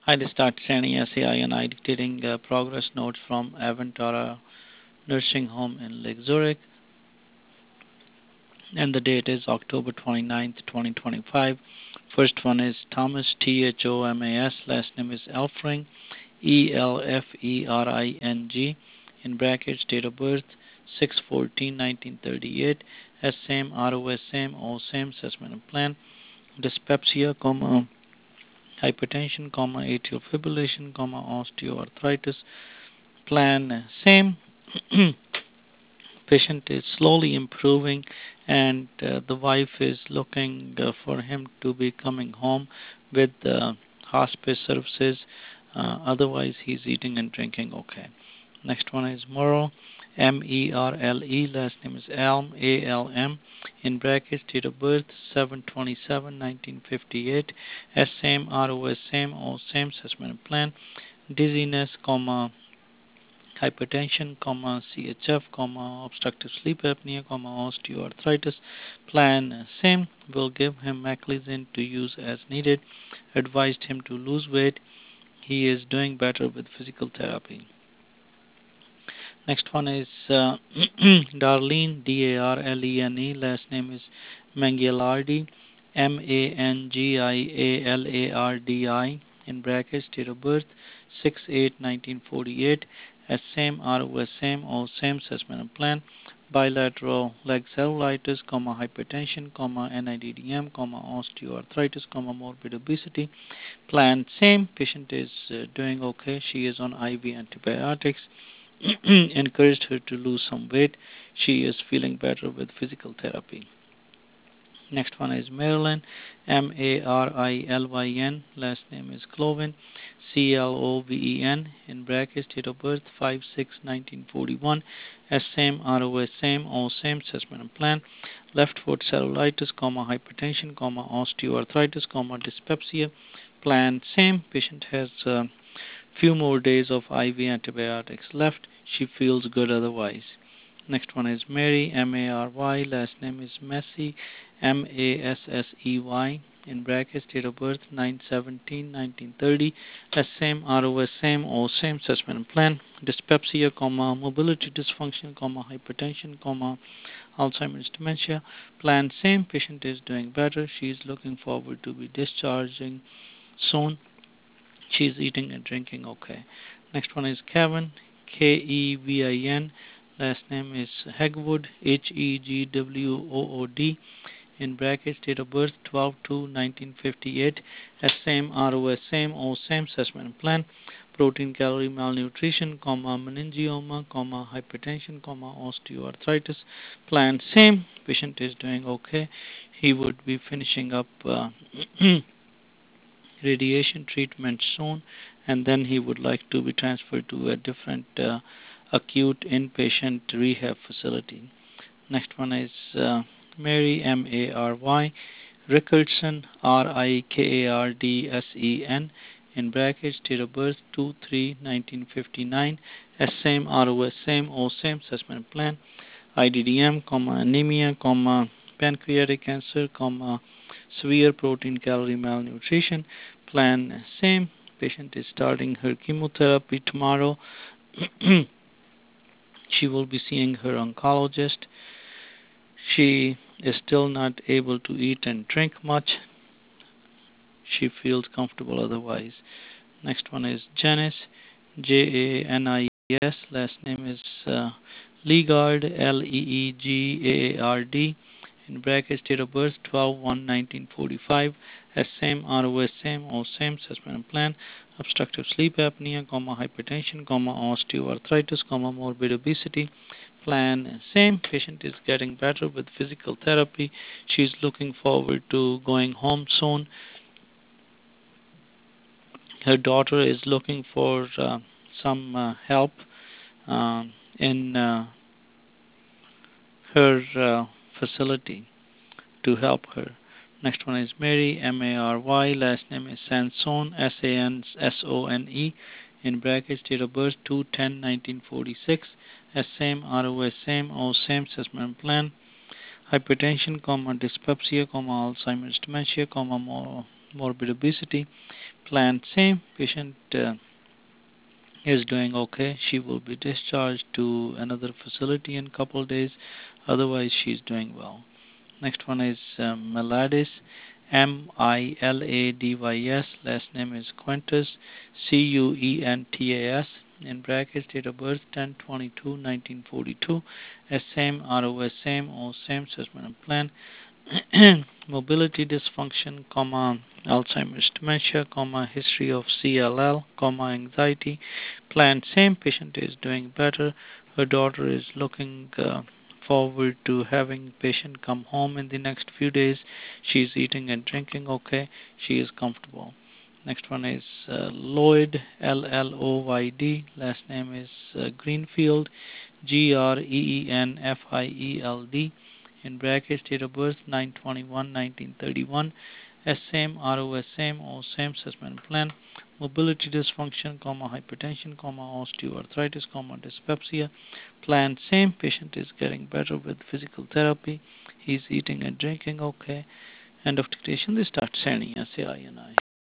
I just started sending SAI and I dictating progress notes from Avantara Nursing Home in Lake Zurich, and the date is October 29th, 2025. First one is Thomas, Thomas, last name is Elfring, Elfering, in brackets, date of birth 6/14/1938, as same, ROS same, all same, assessment and plan, dyspepsia, hypertension, atrial fibrillation, osteoarthritis, plan same. Patient is slowly improving, and the wife is looking for him to be coming home with hospice services. Otherwise, he's eating and drinking okay. Next one is Merle, Merle. Last name is Alm, Alm. In brackets, date of birth 7/27/1958. S same, ROS same, all same. Assessment and plan. Dizziness, hypertension, CHF, obstructive sleep apnea, osteoarthritis. Plan same. Will give him Maclizine to use as needed. Advised him to lose weight. He is doing better with physical therapy. Next one is Darlene, Darlene. Last name is Mangialardi, Mangialardi. In brackets, date of birth 6/8/1948. As same, ROS same, all same. Assessment and plan. Bilateral leg cellulitis, hypertension, NIDDM, osteoarthritis, morbid obesity. Plan same. Patient is doing okay. She is on IV antibiotics. Encouraged her to lose some weight. She is feeling better with physical therapy. Next one is Marilyn, Marilyn. Last name is Cloven, Cloven. In brackets, date of birth 5/6/1941. As same, ROS same, all same. Assessment and plan. Left foot cellulitis, hypertension, osteoarthritis, dyspepsia. Plan same. Patient has few more days of IV antibiotics left. She feels good otherwise. Next one is Mary, Mary. Last name is Massey, Massey. In brackets, date of birth 9/17/1930. As same, ROS same, all same. Assessment and plan. Dyspepsia, mobility dysfunction, hypertension, Alzheimer's dementia. Plan same. Patient is doing better. She is looking forward to be discharging soon. She's eating and drinking okay. Next one is Kevin, Kevin. Last name is Hegwood, Hegwood. In brackets, date of birth 12/2/1958. As same, ROS same, all same. Assessment and plan. Protein calorie malnutrition, meningioma, hypertension, osteoarthritis. Plan same. Patient is doing okay. He would be finishing up radiation treatment soon, and then he would like to be transferred to a different acute inpatient rehab facility. Next one is Mary, Mary. Rickardson, Rickardsen. In brackets, date of birth 2/3/1959. As same, ROS same, all same. Assessment plan. IDDM, anemia, pancreatic cancer, severe protein calorie malnutrition. Plan same. Patient is starting her chemotherapy tomorrow. She will be seeing her oncologist. She is still not able to eat and drink much. She feels comfortable otherwise. Next one is Janice, Janis. Last name is Leegard, Leegard. In brackets, date of birth 12/1/1945. As same, ROS same, all same. Assessment and plan. Obstructive sleep apnea, hypertension, osteoarthritis, morbid obesity. Plan same. Patient is getting better with physical therapy. She's looking forward to going home soon. Her daughter is looking for some help in her facility to help her. Next one is Mary, Mary. Last name is Sansone, Sansone. In brackets, date of birth 2/10/1946. As same, ROS same, all same. Assessment plan. Hypertension, dyspepsia, Alzheimer's dementia, morbid obesity. Plan same, patient is doing okay. She will be discharged to another facility in couple days. Otherwise, she's doing well. Next one is Miladys, Miladys. Last name is Quentas, Cuentas. In brackets, date of birth 10/22/1942. Same, ROS same, all same, assessment and plan. Mobility dysfunction, Alzheimer's dementia, history of CLL, anxiety. Plan same, patient is doing better. Her daughter is looking forward to having patient come home in the next few days. She's eating and drinking okay. She is comfortable. Next one is Lloyd, Lloyd. Last name is Greenfield, Greenfield. In brackets, date of birth 9/21/1931. Same, ROS same, all same, assessment plan. Mobility dysfunction, hypertension, osteoarthritis, dyspepsia. Plan same, patient is getting better with physical therapy. He's eating and drinking okay. End of dictation. They start sending SAINI.